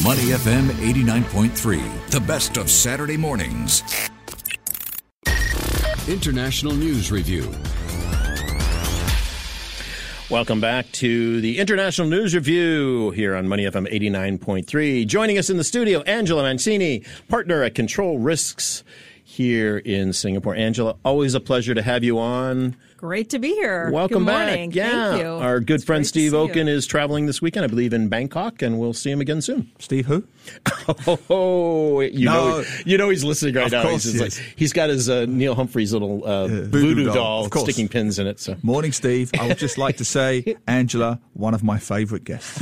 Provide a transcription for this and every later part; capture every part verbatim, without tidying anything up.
Money F M eighty-nine point three, the best of Saturday mornings. International News Review. Welcome back to the International News Review here on Money F M eighty-nine point three. Joining us in the studio, Angela Mancini, partner at Control Risks here in Singapore. Angela, always a pleasure to have you on. Great to be here. Welcome Good back. morning. Yeah. Thank you. Our good it's friend Steve Oken you. is traveling this weekend, I believe, in Bangkok, and we'll see him again soon. Steve who? Oh, oh you no. know, you know he's listening right of now. Course he's, he like, is. he's got his uh, Neil Humphreys little uh, Yeah. voodoo, Voodoo doll, doll, of course. sticking pins in it. So. Morning, Steve. I would just like to say, Angela, one of my favourite guests.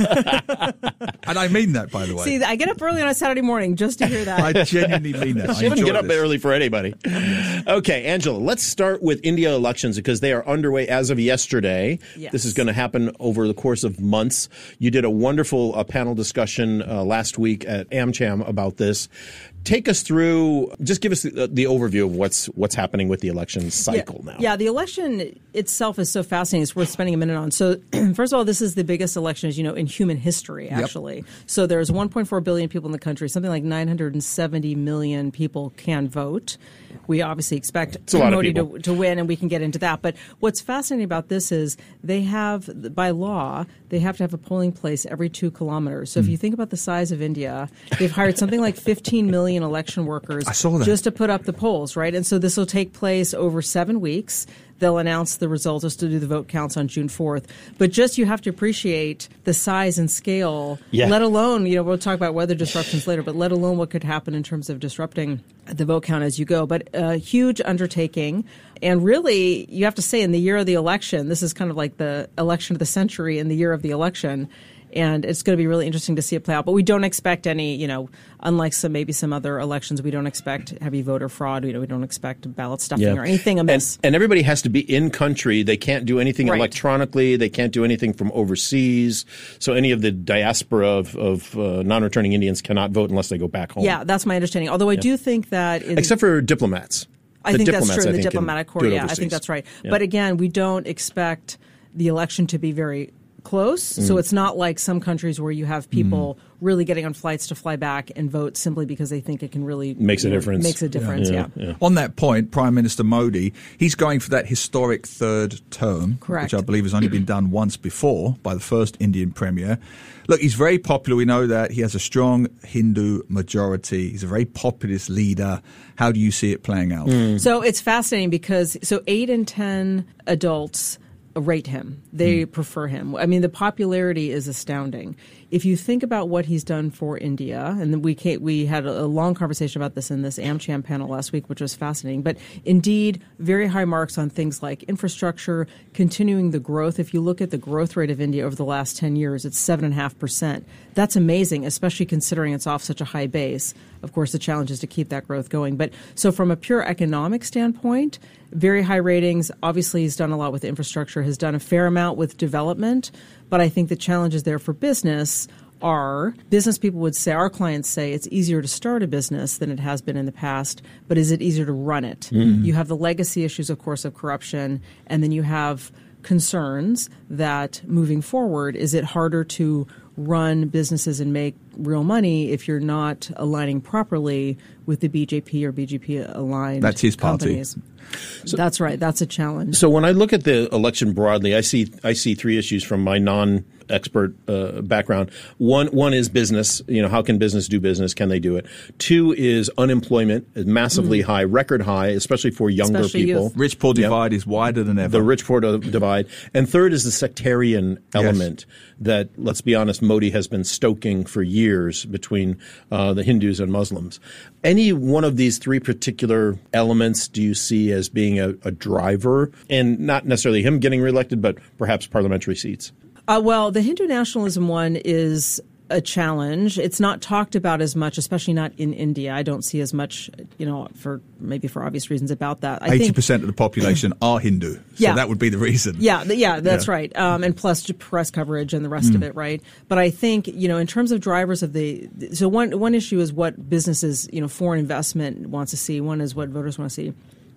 And I mean that, by the way. See, I get up early on a Saturday morning just to hear that. I genuinely mean that. I She wouldn't enjoy get up this. early for anybody. Okay, Angela, let's start with India elections because they are underway as of yesterday. Yes. This is going to happen over the course of months. You did a wonderful uh, panel discussion uh, last week at AmCham about this. Take us through, just give us the, the overview of what's what's happening with the election cycle yeah, now. Yeah, the election itself is so fascinating. It's worth spending a minute on. So, first of all, this is the biggest election, as you know, in human history, actually. Yep. So there's one point four billion people in the country. Something like nine hundred seventy million people can vote. We obviously expect Modi to, to win, and we can get into that. But what's fascinating about this is they have, by law, they have to have a polling place every two kilometers. So mm. if you think about the size of India, they've hired something like fifteen million election workers I saw that. just to put up the polls, right? And so this will take place over seven weeks. They'll announce the results just to do the vote counts on June fourth. But just you have to appreciate the size and scale, yeah. let alone, you know, we'll talk about weather disruptions later, but let alone what could happen in terms of disrupting the vote count as you go. But a huge undertaking. And really, you have to say in the year of the election, this is kind of like the election of the century in the year of the election. And it's going to be really interesting to see it play out. But we don't expect any, you know, unlike some maybe some other elections, we don't expect heavy voter fraud. You know, we don't expect ballot stuffing yeah. or anything amiss. And, and everybody has to be in country. They can't do anything right. electronically. They can't do anything from overseas. So any of the diaspora of, of uh, non-returning Indians cannot vote unless they go back home. Yeah, that's my understanding. Although I yeah. do think that in, except for diplomats. I the think that's true. I The think diplomatic corps, yeah, I think that's right. Yeah. But again, we don't expect the election to be very close. Mm. So it's not like some countries where you have people mm. really getting on flights to fly back and vote simply because they think it can really makes a know, difference. Makes a difference, yeah. Yeah. yeah. On that point, Prime Minister Modi, he's going for that historic third term, Correct. which I believe has only been done once before by the first Indian Premier. Look, he's very popular. We know that. He has a strong Hindu majority. He's a very populist leader. How do you see it playing out? Mm. So it's fascinating because so eight in ten adults rate him. They mm. prefer him. I mean, the popularity is astounding. If you think about what he's done for India, and we came, we had a long conversation about this in this AmCham panel last week, which was fascinating, but indeed, very high marks on things like infrastructure, continuing the growth. If you look at the growth rate of India over the last ten years, it's seven point five percent. That's amazing, especially considering it's off such a high base. Of course, the challenge is to keep that growth going. But so from a pure economic standpoint, very high ratings. Obviously, he's done a lot with infrastructure, has done a fair amount with development. But I think the challenges there for business are business people would say, our clients say, it's easier to start a business than it has been in the past. But is it easier to run it? Mm. You have the legacy issues, of course, of corruption. And then you have concerns that moving forward, is it harder to run businesses and make real money if you're not aligning properly with the B J P or B J P aligned That's his party. companies. So, that's right. That's a challenge. So when I look at the election broadly, I see I see three issues from my non-expert uh, background. One one is business. You know, how can business do business? Can they do it? Two is unemployment is massively mm. high, record high, especially for younger especially people. Youth. Rich-poor divide yep. is wider than ever. The rich-poor divide. And third is the sectarian element yes. that, let's be honest, Modi has been stoking for years between uh, the Hindus and Muslims. Any one of these three particular elements do you see as being a, a driver, and not necessarily him getting reelected, but perhaps parliamentary seats? Uh, well, the Hindu nationalism one is a challenge. It's not talked about as much, especially not in India. I don't see as much, you know, for maybe for obvious reasons about that. I eighty percent of the population are Hindu, so yeah. that would be the reason. Yeah, yeah, that's yeah. right. Um, and plus press coverage and the rest mm. of it, right? But I think, you know, in terms of drivers of the, so one one issue is what businesses, you know, foreign investment wants to see. One is what voters want to see.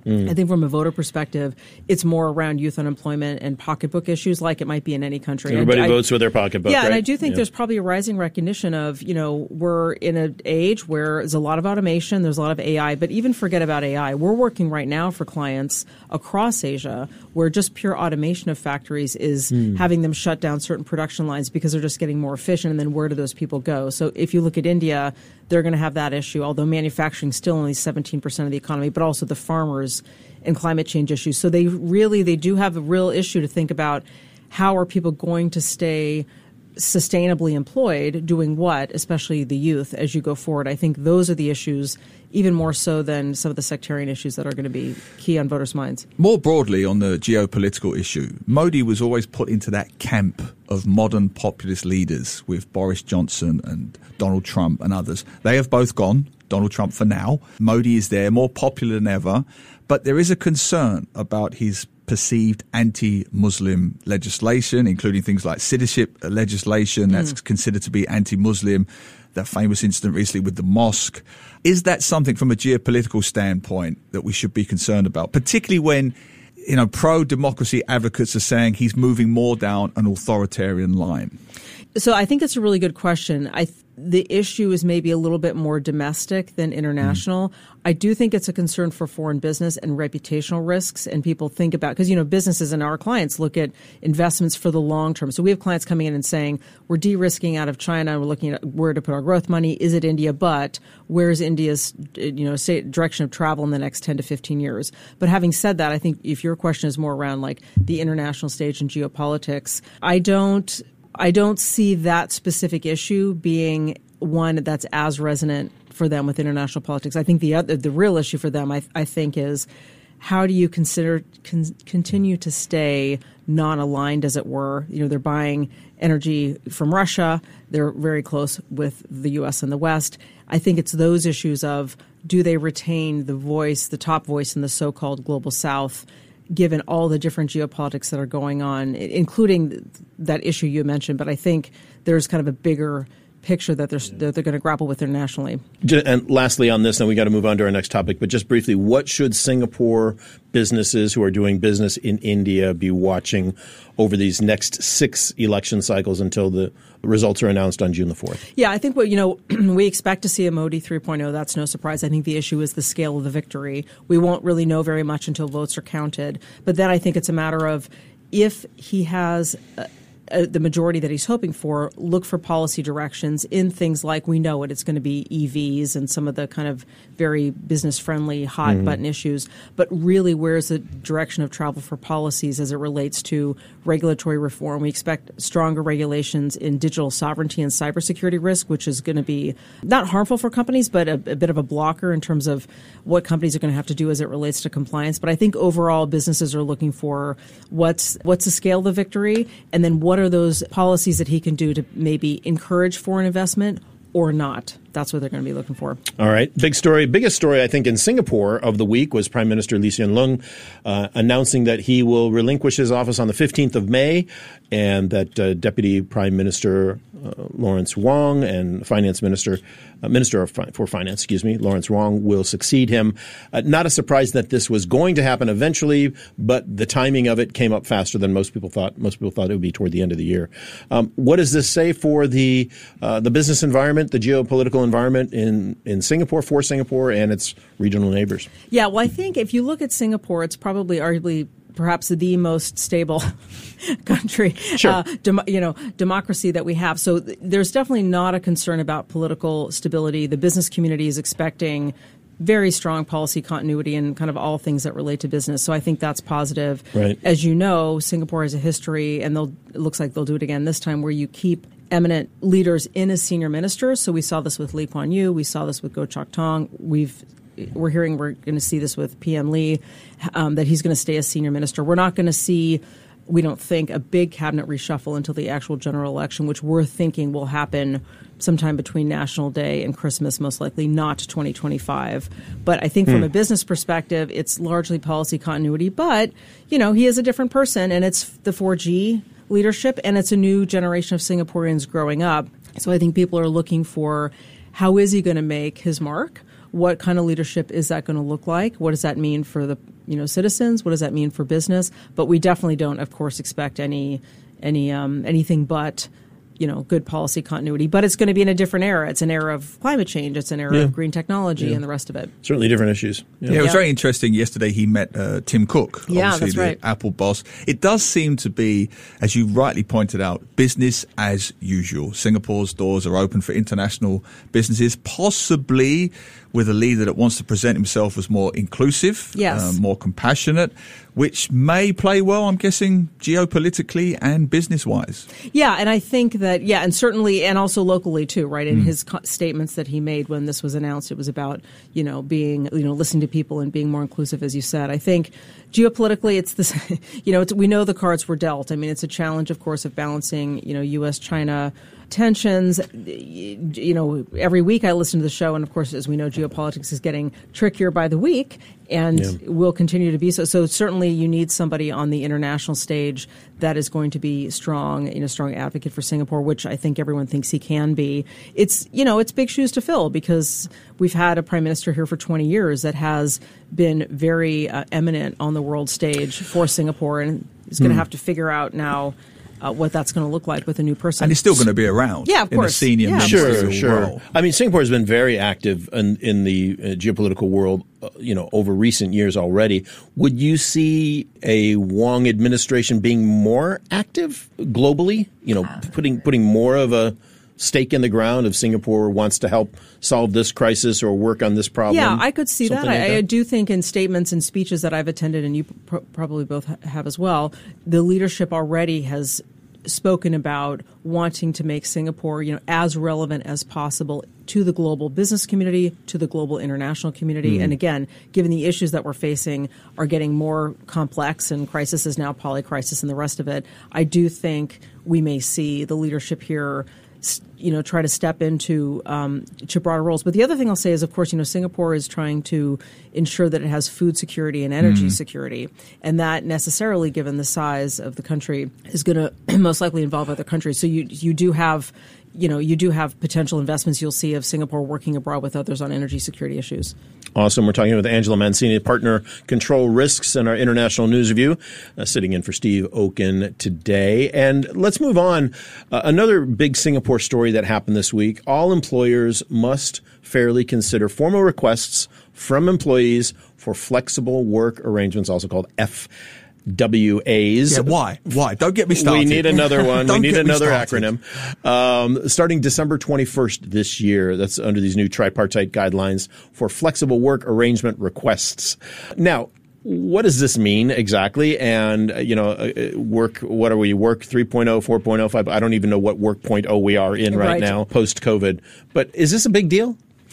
Mm. I think from a voter perspective, it's more around youth unemployment and pocketbook issues like it might be in any country. Everybody I, votes with their pocketbook, Yeah, right? and I do think yeah. there's probably a rising recognition of, you know, we're in an age where there's a lot of automation, there's a lot of A I, but even forget about A I. We're working right now for clients across Asia where just pure automation of factories is mm. having them shut down certain production lines because they're just getting more efficient, and then where do those people go? So if you look at India, they're going to have that issue, although manufacturing is still only seventeen percent of the economy, but also the farmers and climate change issues. So they really, they do have a real issue to think about how are people going to stay sustainably employed, doing what, especially the youth, as you go forward. I think those are the issues, even more so than some of the sectarian issues that are going to be key on voters' minds. More broadly on the geopolitical issue, Modi was always put into that camp of modern populist leaders with Boris Johnson and Donald Trump and others. They have both gone. Donald Trump for now. Modi is there, more popular than ever. But there is a concern about his perceived anti-Muslim legislation, including things like citizenship legislation that's mm. considered to be anti-Muslim, that famous incident recently with the mosque. Is that something from a geopolitical standpoint that we should be concerned about, particularly when, you know, pro-democracy advocates are saying he's moving more down an authoritarian line? So I think that's a really good question. I th- the issue is maybe a little bit more domestic than international. Mm. I do think it's a concern for foreign business and reputational risks, and people think about, because, you know, businesses and our clients look at investments for the long term. So we have clients coming in and saying, we're de-risking out of China, we're looking at where to put our growth money. Is it India? But where's India's, you know, say, direction of travel in the next ten to fifteen years? But having said that, I think if your question is more around like the international stage and geopolitics, I don't I don't see that specific issue being one that's as resonant for them with international politics. I think the other, the real issue for them, I, I think, is how do you consider con, continue to stay non-aligned, as it were? You know, they're buying energy from Russia. They're very close with the U S and the West. I think it's those issues of, do they retain the voice, the top voice in the so-called global South, given all the different geopolitics that are going on, including that issue you mentioned. But I think there's kind of a bigger picture that they're, that they're going to grapple with internationally. And lastly on this, and we got to move on to our next topic, but just briefly, what should Singapore businesses who are doing business in India be watching over these next six election cycles until the results are announced on June the fourth? Yeah, I think what, you know, we expect to see a Modi three point oh. That's no surprise. I think the issue is the scale of the victory. We won't really know very much until votes are counted. But then I think it's a matter of, if he has uh, uh, the majority that he's hoping for, look for policy directions in things like, we know it, it's going to be E Vs and some of the kind of very business-friendly, hot-button mm-hmm. issues. But really, where's the direction of travel for policies as it relates to regulatory reform? We expect stronger regulations in digital sovereignty and cybersecurity risk, which is going to be not harmful for companies, but a, a bit of a blocker in terms of what companies are going to have to do as it relates to compliance. But I think overall, businesses are looking for what's what's the scale of the victory, and then what are those policies that he can do to maybe encourage foreign investment or not. That's what they're going to be looking for. All right. Big story. Biggest story, I think, in Singapore of the week was Prime Minister Lee Hsien Loong uh, announcing that he will relinquish his office on the fifteenth of May, and that uh, Deputy Prime Minister uh, Lawrence Wong and Finance Minister uh, Minister of Fi- for Finance, excuse me, Lawrence Wong will succeed him. Uh, not a surprise that this was going to happen eventually, but the timing of it came up faster than most people thought. Most people thought it would be toward the end of the year. Um, what does this say for the uh, the business environment, the geopolitical environment in, in Singapore, for Singapore and its regional neighbors? Yeah, well, I think if you look at Singapore, it's probably arguably perhaps the most stable country, sure. uh, dem- you know, democracy that we have. So th- there's definitely not a concern about political stability. The business community is expecting very strong policy continuity in kind of all things that relate to business. So I think that's positive. Right. As you know, Singapore has a history, and they'll, it looks like they'll do it again this time, where you keep eminent leaders in as senior ministers. So we saw this with Lee Kuan Yew. We saw this with Goh Chok Tong. We've We're hearing we're going to see this with P M Lee, um, that he's going to stay as senior minister. We're not going to see, we don't think, a big cabinet reshuffle until the actual general election, which we're thinking will happen sometime between National Day and Christmas, most likely not twenty twenty-five. But I think from hmm. a business perspective, it's largely policy continuity. But, you know, he is a different person, and it's the four G leadership, and it's a new generation of Singaporeans growing up. So I think people are looking for, how is he going to make his mark what kind of leadership is that going to look like? What does that mean for the you know citizens? What does that mean for business? But we definitely don't, of course, expect any any um, anything but you know, good policy continuity, but it's going to be in a different era. It's an era of climate change. It's an era yeah. of green technology yeah. and the rest of it. Certainly different issues. Yeah, yeah it was yeah. very interesting. Yesterday he met uh, Tim Cook, yeah, obviously that's the right. Apple boss. It does seem to be, as you rightly pointed out, business as usual. Singapore's doors are open for international businesses, possibly with a leader that wants to present himself as more inclusive, yes. uh, more compassionate, which may play well, I'm guessing, geopolitically and business-wise. Yeah, and I think that, yeah, and certainly, and also locally too, right? In mm. his co- statements that he made when this was announced, it was about, you know, being, you know, listening to people and being more inclusive, as you said. I think geopolitically, it's this, you know, it's, we know the cards were dealt. I mean, it's a challenge, of course, of balancing, you know, U S China tensions. You know, every week I listen to the show, and of course, as we know, geopolitics is getting trickier by the week, and yeah. will continue to be so. So certainly, you need somebody on the international stage that is going to be strong, you know, strong advocate for Singapore, which I think everyone thinks he can be. It's you know, it's big shoes to fill because we've had a prime minister here for twenty years that has been very uh, eminent on the world stage for Singapore, and is going to mm. have to figure out now. Uh, what that's going to look like with a new person. And he's still going to be around. Yeah, of in course. a senior yeah. Sure, sure. role. I mean, Singapore has been very active in, in the uh, geopolitical world, uh, you know, over recent years already. Would you see a Wong administration being more active globally? You know, putting putting more of a stake in the ground if Singapore wants to help solve this crisis or work on this problem? Yeah, I could see that. like I, that. I do think in statements and speeches that I've attended, and you pr- probably both ha- have as well, the leadership already has spoken about wanting to make Singapore, you know, as relevant as possible to the global business community, to the global international community. Mm. And again, given the issues that we're facing are getting more complex and crisis is now polycrisis and the rest of it, I do think we may see the leadership here you know, try to step into um, to broader roles. But the other thing I'll say is, of course, you know, Singapore is trying to ensure that it has food security and energy mm. security. And that necessarily, given the size of the country, is going to most likely involve other countries. So you you do have, you know, you do have potential investments you'll see of Singapore working abroad with others on energy security issues. Awesome. We're talking with Angela Mancini, partner Control Risks in our International News Review, uh, sitting in for Steve Okun today. And let's move on. Uh, another big Singapore story that happened this week. All employers must fairly consider formal requests from employees for flexible work arrangements, also called F W As. Yeah, why? Why? Don't get me started. We need another one. we need another acronym. acronym. Um, starting December twenty-first this year, that's under these new tripartite guidelines for flexible work arrangement requests. Now, what does this mean exactly? And, uh, you know, uh, work, what are we, work three point oh, four point oh, five? I don't even know what work point oh we are in right, right now, post-COVID. But is this a big deal?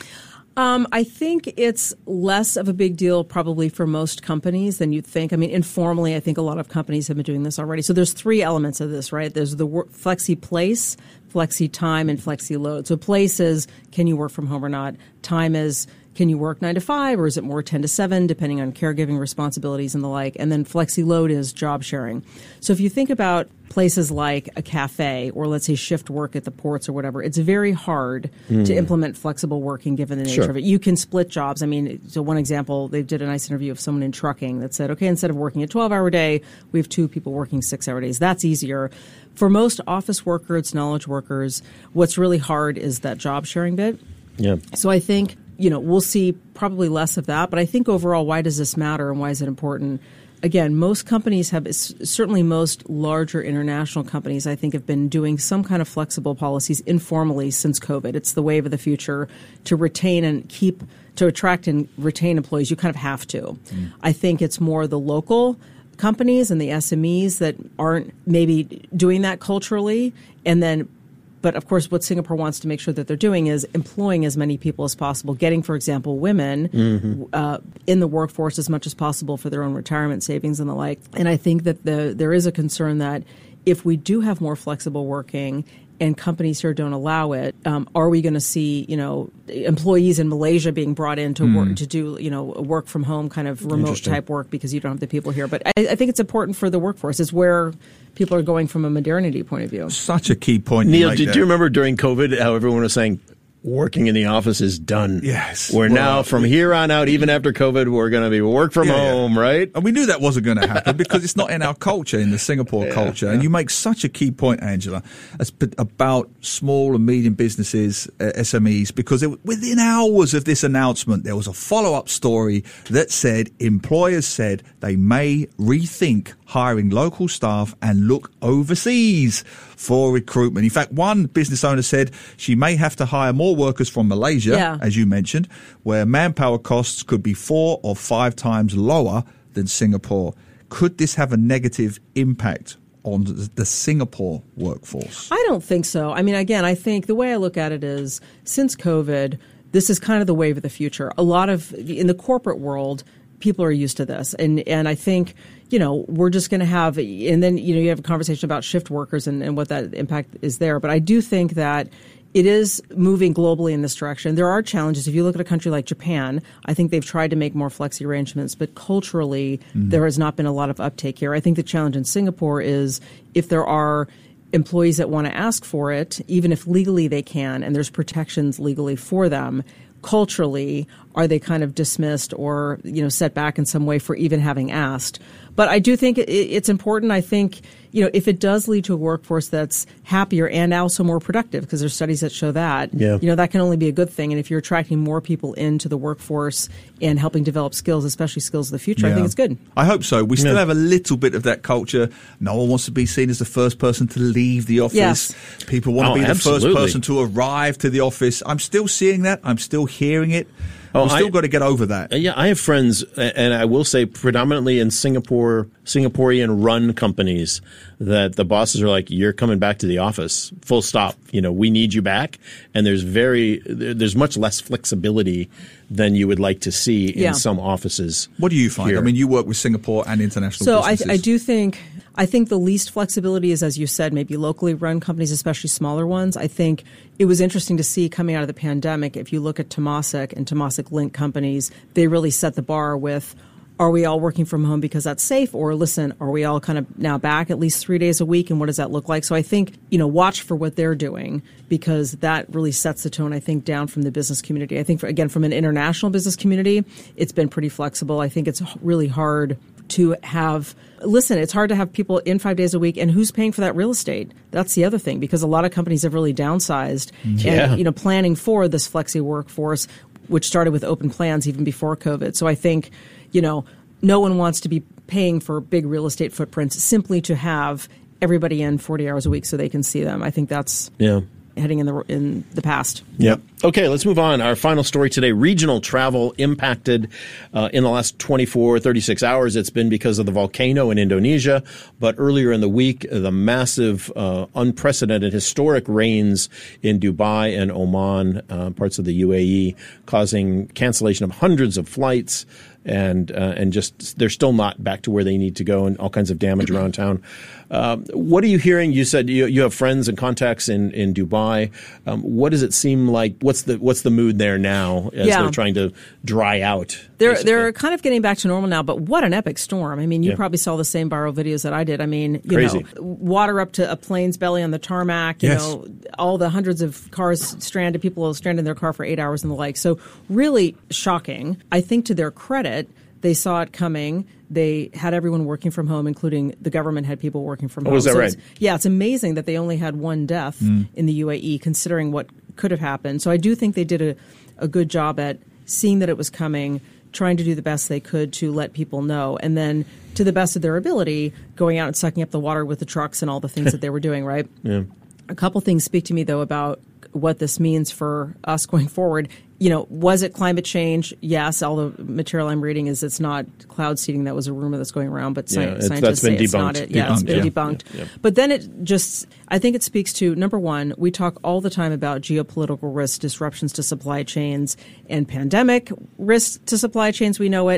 Um, I think it's less of a big deal probably for most companies than you'd think. I mean, informally, I think a lot of companies have been doing this already. So there's three elements of this, right? There's the work, flexi place, flexi time, and flexi load. So place is, can you work from home or not? Time is, can you work nine to five or is it more ten to seven, depending on caregiving responsibilities and the like? And then flexi load is job sharing. So if you think about places like a cafe or let's say shift work at the ports or whatever, it's very hard mm. to implement flexible working given the nature sure. of it. You can split jobs. I mean, so one example, they did a nice interview of someone in trucking that said, okay, instead of working a twelve-hour day, we have two people working six-hour days. That's easier. For most office workers, knowledge workers, what's really hard is that job sharing bit. Yeah. So I think, you know, we'll see probably less of that. But I think overall, why does this matter and why is it important? Again, most companies have, certainly most larger international companies, I think, have been doing some kind of flexible policies informally since COVID. It's the wave of the future to retain and keep, to attract and retain employees. You kind of have to. Mm. I think it's more the local companies and the S M Es that aren't maybe doing that culturally. And then But of course, what Singapore wants to make sure that they're doing is employing as many people as possible, getting, for example, women mm-hmm. uh, in the workforce as much as possible for their own retirement savings and the like. And I think that the, there is a concern that if we do have more flexible working and companies here don't allow it, um, are we going to see, you know, employees in Malaysia being brought in to mm. work to do, you know, work from home kind of remote type work because you don't have the people here? But I, I think it's important for the workforce. It's where people are going from a modernity point of view. Such a key point. Neil, you did there. you remember during COVID how everyone was saying, working in the office is done. Yes. We're Well, now, from here on out, even after COVID, we're going to be work from Yeah, yeah. home, right? And we knew that wasn't going to happen because it's not in our culture, in the Singapore culture. And you make such a key point, Angela, as p- about small and medium businesses, uh, S M Es, because it, within hours of this announcement, there was a follow-up story that said employers said they may rethink hiring local staff and look overseas for recruitment. In fact, one business owner said she may have to hire more workers from Malaysia, Yeah. as you mentioned, where manpower costs could be four or five times lower than Singapore. Could this have a negative impact on the Singapore workforce? I don't think so. I mean, again, I think the way I look at it is since COVID, this is kind of the wave of the future. A lot of, in the corporate world, people are used to this. And and I think, you know, we're just going to have, and then, you know, you have a conversation about shift workers and, and what that impact is there. But I do think that it is moving globally in this direction. There are challenges. If you look at a country like Japan, I think they've tried to make more flexi arrangements, but culturally, mm-hmm. there has not been a lot of uptake here. I think the challenge in Singapore is if there are employees that want to ask for it, even if legally they can, and there's protections legally for them, culturally, are they kind of dismissed or, you know, set back in some way for even having asked? But I do think it, it's important. I think, you know, if it does lead to a workforce that's happier and also more productive, because there's studies that show that, yeah. you know, that can only be a good thing. And if you're attracting more people into the workforce and helping develop skills, especially skills of the future, Yeah. I think it's good. I hope so. We still Yeah. have a little bit of that culture. No one wants to be seen as the first person to leave the office. Yes. People want to Oh, be the absolutely. first person to arrive to the office. I'm still seeing that. I'm still hearing it. Oh, We've still I- got to get over that. Yeah, I have friends, and I will say predominantly in Singapore, Singaporean-run companies, that the bosses are like, "You're coming back to the office, full stop. You know, we need you back." And there's very, there's much less flexibility than you would like to see in Yeah. some offices. What do you find? here. I mean, you work with Singapore and international So I, businesses. I do think I think the least flexibility is, as you said, maybe locally run companies, especially smaller ones. I think it was interesting to see coming out of the pandemic, if you look at Temasek and Temasek Link companies, they really set the bar with, are we all working from home because that's safe? Or listen, are we all kind of now back at least three days a week? And what does that look like? So I think, you know, watch for what they're doing, because that really sets the tone, I think, down from the business community. I think, for, again, from an international business community, it's been pretty flexible. I think it's really hard to have, listen, it's hard to have people in five days a week, and who's paying for that real estate? That's the other thing, because a lot of companies have really downsized Yeah. and, you know, planning for this flexi workforce, which started with open plans even before COVID. So I think, you know, no one wants to be paying for big real estate footprints simply to have everybody in forty hours a week so they can see them. I think that's Yeah. heading in the in the past. Yep. Okay, let's move on. Our final story today, regional travel impacted uh, in the last twenty-four, thirty-six hours. It's been because of the volcano in Indonesia. But earlier in the week, the massive, uh, unprecedented, historic rains in Dubai and Oman, uh, parts of the U A E, causing cancellation of hundreds of flights. And uh, and just they're still not back to where they need to go, and all kinds of damage around town. Um, what are you hearing? You said you, you have friends and contacts in in Dubai. Um, what does it seem like? What's the what's the mood there now as Yeah. they're trying to dry out? They're basically? they're kind of getting back to normal now, but what an epic storm! I mean, you Yeah. probably saw the same viral videos that I did. I mean, you Crazy. know, water up to a plane's belly on the tarmac. You Yes. know, all the hundreds of cars stranded, people stranded in their car for eight hours and the like. So really shocking. I think to their credit, they saw it coming. They had everyone working from home, including the government had people working from Oh, home. is that So right? it's- yeah, it's amazing that they only had one death in the U A E, considering what could have happened. So I do think they did a, a good job at seeing that it was coming, trying to do the best they could to let people know, and then to the best of their ability, going out and sucking up the water with the trucks and all the things that they were doing, right? Yeah. A couple things speak to me, though, about what this means for us going forward. You know, was it climate change? Yes. All the material I'm reading is it's not cloud seeding. That was a rumor that's going around, but sci- Yeah, it's- scientists that's been say it's not debunked. it. Yeah, it's Debunked, been yeah. debunked. Yeah, yeah. But then it just, I think it speaks to, number one, we talk all the time about geopolitical risks, disruptions to supply chains, and pandemic risks to supply chains. We know it.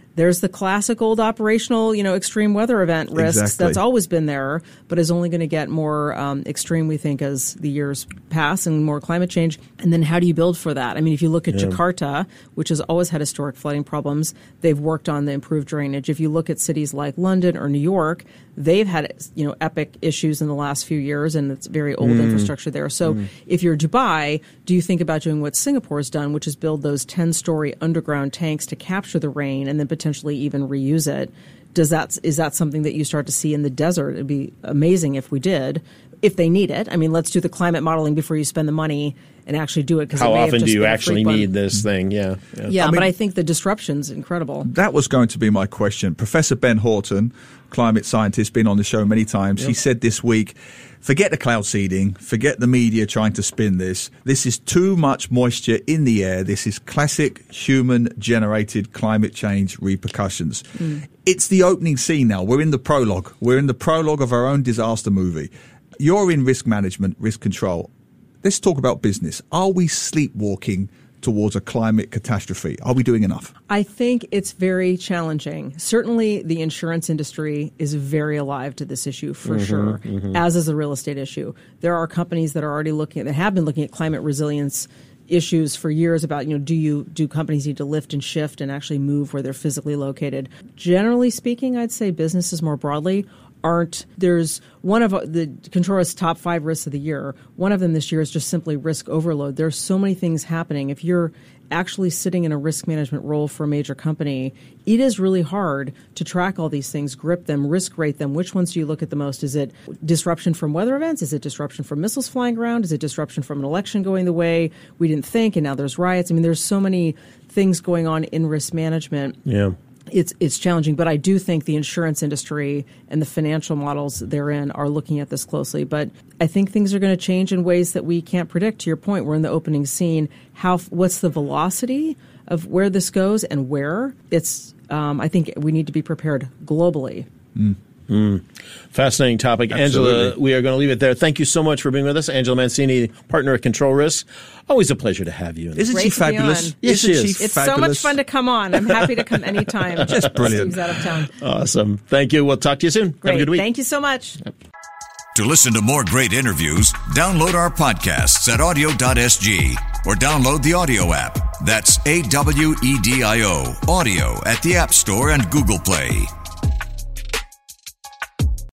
There's the classic old operational, you know, extreme weather event risks. Exactly. That's always been there, but is only going to get more um, extreme, we think, as the years pass and more climate change. And then how do you build for that? I mean, if you look at yeah. Jakarta, which has always had historic flooding problems, they've worked on the improved drainage. If you look at cities like London or New York, they've had, you know, epic issues in the last few years, and it's very old mm. infrastructure there. So mm. if you're Dubai, do you think about doing what Singapore's done, which is build those ten-story underground tanks to capture the rain and then potentially even reuse it? Does that is that something that you start to see in the desert? It'd be amazing if we did, if they need it. I mean, let's do the climate modeling before you spend the money and actually do it. Because how it may often have just do you been actually need this thing? Yeah, yeah, yeah I but mean, I think the disruption's incredible. That was going to be my question. Professor Ben Horton, climate scientist, been on the show many times. Yep. He said this week, forget the cloud seeding, forget the media trying to spin this. This is too much moisture in the air. This is classic human-generated climate change repercussions. Mm. It's the opening scene now. We're in the prologue. We're in the prologue of our own disaster movie. You're in risk management, risk control. Let's talk about business. Are we sleepwalking towards a climate catastrophe? Are we doing enough? I think it's very challenging. Certainly, the insurance industry is very alive to this issue for mm-hmm, sure, mm-hmm. as is the real estate issue. There are companies that are already looking at, that have been looking at climate resilience issues for years about, you know, do you do companies need to lift and shift and actually move where they're physically located? Generally speaking, I'd say businesses more broadly aren't. There's one of the Control Risk's top five risks of the year. One of them this year is just simply risk overload. There's so many things happening. If you're actually sitting in a risk management role for a major company, it is really hard to track all these things, grip them, risk rate them. Which ones do you look at the most? Is it disruption from weather events? Is it disruption from missiles flying around? Is it disruption from an election going the way we didn't think and now there's riots? I mean, there's so many things going on in risk management. Yeah. It's it's challenging, but I do think the insurance industry and the financial models therein are looking at this closely. But I think things are going to change in ways that we can't predict. To your point, we're in the opening scene. How what's the velocity of where this goes and where? It's um, I think we need to be prepared globally. Mm. Mm. Fascinating topic. Absolutely. Angela, we are going to leave it there. Thank you so much for being with us. Angela Mancini, partner at Control Risk. Always a pleasure to have you. Isn't Great she fabulous? Yes, she Isn't is. She it's fabulous? So much fun to come on. I'm happy to come anytime. Just brilliant. Steve's out of town. Awesome. Thank you. We'll talk to you soon. Great. Have a good week. Thank you so much. Yep. To listen to more great interviews, download our podcasts at audio dot s g or download the audio app. That's A W E D I O, audio at the App Store and Google Play.